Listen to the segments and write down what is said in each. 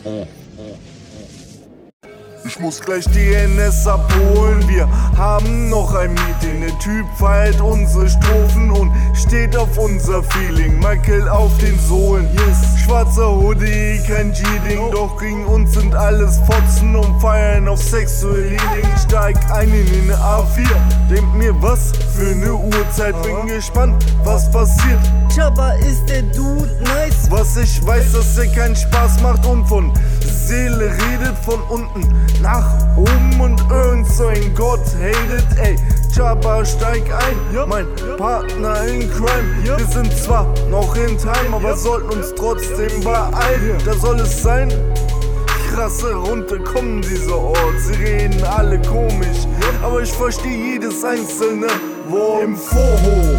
Ich muss gleich die NS abholen, wir haben noch ein Meeting. Der Typ feiert unsere Strophen und steht auf unser Feeling. Michael auf den Sohlen, yes. Schwarzer Hoodie, kein G-Ding, doch gegen uns sind alles Fotzen und feiern auf sexuelle Healing. Steig ein in den A4, denk mir was für eine Uhrzeit. Bin gespannt, was passiert. Jabba ist der Dude, nice. Was ich weiß, dass er keinen Spaß macht und von Seele redet, von unten nach oben und irgend so ein Gott hatet. Ey, Jabba steig ein, mein Partner in Crime. Wir sind zwar noch in Time, aber sollten uns trotzdem beeilen. Da soll es sein. Krasse Runde kommen dieser Ort, sie reden alle komisch, aber ich verstehe jedes einzelne Wort. Im Vorhof,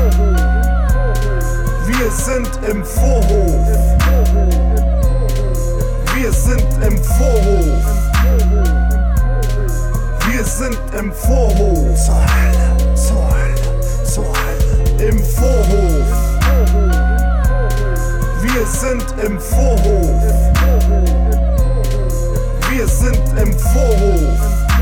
wir sind im Vorhof, wir sind im Vorhof, wir sind im Vorhof, zur Hölle, zur Hölle, zur Hölle. Im Vorhof, wir sind im Vorhof, wir sind im Vorhof,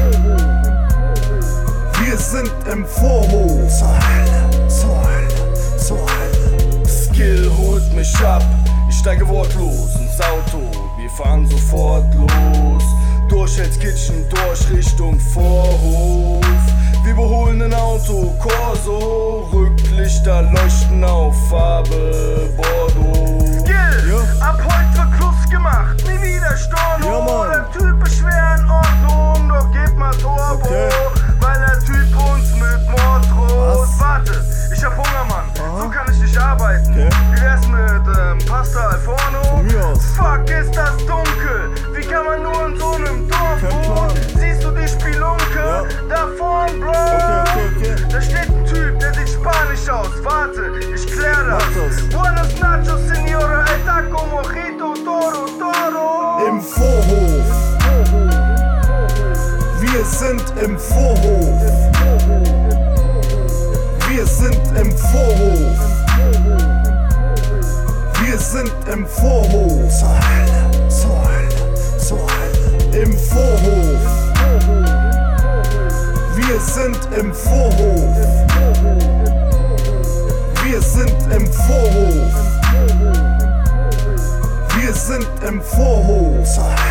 wir sind im Vorhof, zur Hölle, zur Hölle, zur Hölle. Skill holt mich ab, ich steige wortlos ins Auto, wir fahren sofort los. Durch Hell's Kitchen, durch Richtung Vorhof. Wir überholen ein Auto, Corso, Rücklichter leuchten auf Farbe Bordeaux. Skill, ab heute wird Schluss gemacht, nie wieder Storno. Der Typ ist schwer in Ordnung, doch gib mal Turbo, weil der Typ uns mit Mord droht. Warte, ich hab Hunger, Mann, so kann ich nicht arbeiten. Wie wär's mit Pasta al Forno? Fuck, ist das dunkel, wie kann man nur in so einem Dorf wohnen? Siehst du die Spelunke? Da vorn, Bro. Da steht ein Typ, der sieht spanisch aus. Warte, ich klär das. Buenos nachos, Senora, el taco, mojito, toro, toro. Im Vorhof, wir sind im Vorhof, wir sind im Vorhof, wir sind im Vorhof, zur Hölle, zur Hölle, zur Hölle. Im Vorhof, wir sind im Vorhof, wir sind im Vorhof, wir sind im Vorhof, zur Hölle.